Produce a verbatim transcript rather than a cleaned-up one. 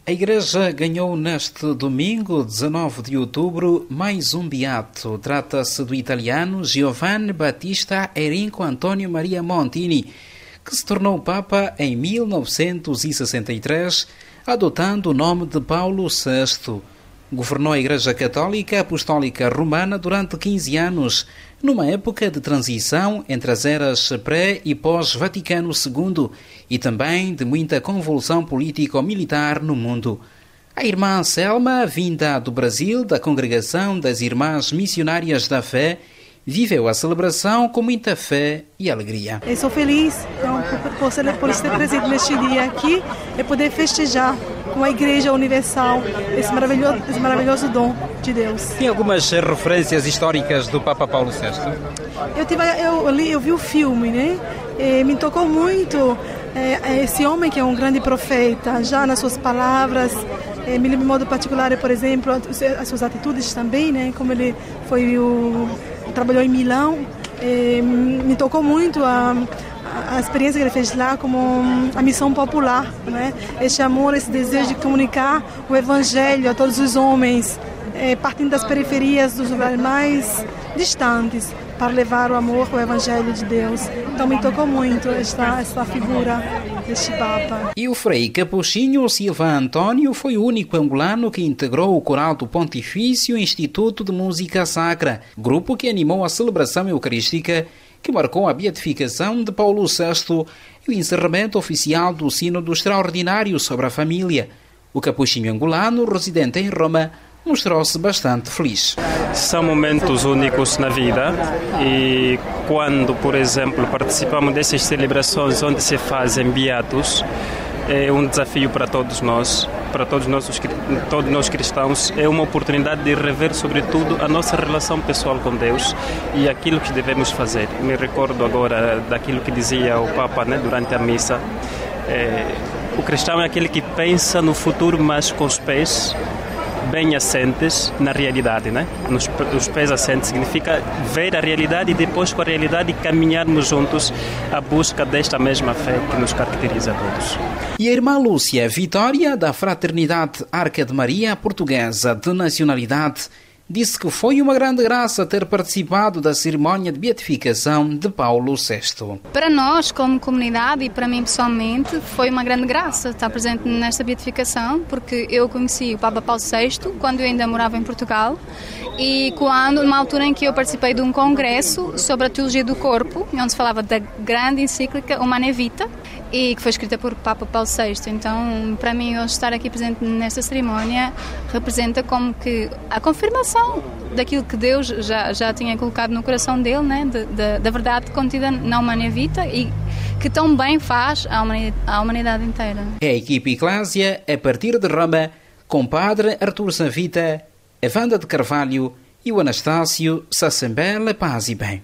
A Igreja ganhou neste domingo, dezanove de outubro, mais um beato. Trata-se do italiano Giovanni Battista Enrico Antonio Maria Montini, que se tornou Papa em mil novecentos e sessenta e três, adotando o nome de Paulo sexto. Governou a Igreja Católica Apostólica Romana durante quinze anos, numa época de transição entre as eras pré- e pós-Vaticano segundo e também de muita convulsão político-militar no mundo. A irmã Selma, vinda do Brasil, da Congregação das Irmãs Missionárias da Fé, viveu a celebração com muita fé e alegria. Eu sou feliz então, por, por, por estar presente neste dia aqui e poder festejar com a Igreja Universal esse maravilhoso, esse maravilhoso dom de Deus. Tem algumas referências históricas do Papa Paulo sexto? Eu, tive, eu, li, eu vi o filme, né? E me tocou muito é, esse homem que é um grande profeta, já nas suas palavras. É, me lembro de modo particular, por exemplo, as suas atitudes também, né? Como ele foi o trabalhou em Milão, eh, me tocou muito a, a experiência que ele fez lá como a missão popular, né? Esse amor, esse desejo de comunicar o Evangelho a todos os homens, eh, partindo das periferias, dos lugares mais distantes, para levar o amor, o Evangelho de Deus. Então me tocou muito esta, esta figura deste Papa. E o frei capuchinho Silva Antônio foi o único angolano que integrou o coral do Pontifício Instituto de Música Sacra, grupo que animou a celebração eucarística que marcou a beatificação de Paulo sexto e o encerramento oficial do Sínodo Extraordinário sobre a Família. O capuchinho angolano, residente em Roma, mostrou-se bastante feliz. São momentos únicos na vida e quando, por exemplo, participamos dessas celebrações onde se fazem beatos, é um desafio para todos nós, para todos nós, todos nós cristãos, é uma oportunidade de rever, sobretudo, a nossa relação pessoal com Deus e aquilo que devemos fazer. Me recordo agora daquilo que dizia o Papa, né, durante a missa. É, o cristão é aquele que pensa no futuro, mas com os pés bem assentes na realidade, né? Nos, os pés assentes significa ver a realidade e depois com a realidade caminharmos juntos à busca desta mesma fé que nos caracteriza a todos. E a irmã Lúcia Vitória, da Fraternidade Arca de Maria, portuguesa de nacionalidade, disse que foi uma grande graça ter participado da cerimónia de beatificação de Paulo sexto. Para nós, como comunidade, e para mim pessoalmente, foi uma grande graça estar presente nesta beatificação, porque eu conheci o Papa Paulo sexto quando eu ainda morava em Portugal e quando, numa altura em que eu participei de um congresso sobre a teologia do corpo, onde se falava da grande encíclica Humanae Vitae, e que foi escrita por Papa Paulo sexto. Então, para mim, hoje estar aqui presente nesta cerimónia representa como que a confirmação daquilo que Deus já, já tinha colocado no coração dele, né? de, de, da verdade contida na Humanae Vitae e que tão bem faz a humanidade, a humanidade inteira. É a equipe Eclésia, a partir de Roma, com Padre Artur Savita, a Wanda de Carvalho e o Anastácio Sassambela Paz e Bem.